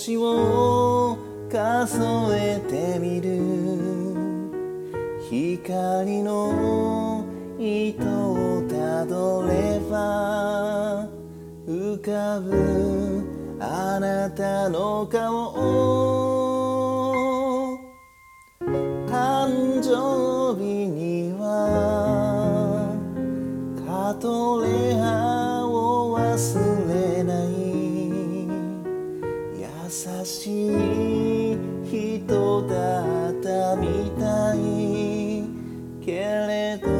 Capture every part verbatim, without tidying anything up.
星を数えてみる。光の糸をたどれば浮かぶあなたの顔。誕生日にはカトレアを忘れない。優しい人だったみたいけれど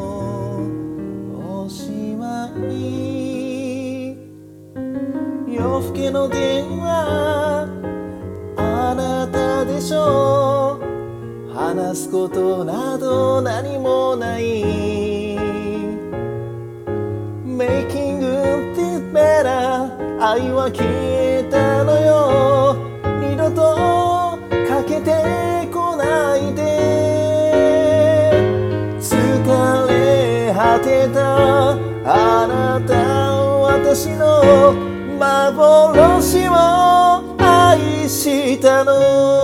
おしまい。夜更けの電話あなたでしょう。話すことなど何もない。 Making it better 愛は消えたのよ。二度とかけてこないで。疲れ果てたあなた私の幻を愛したの。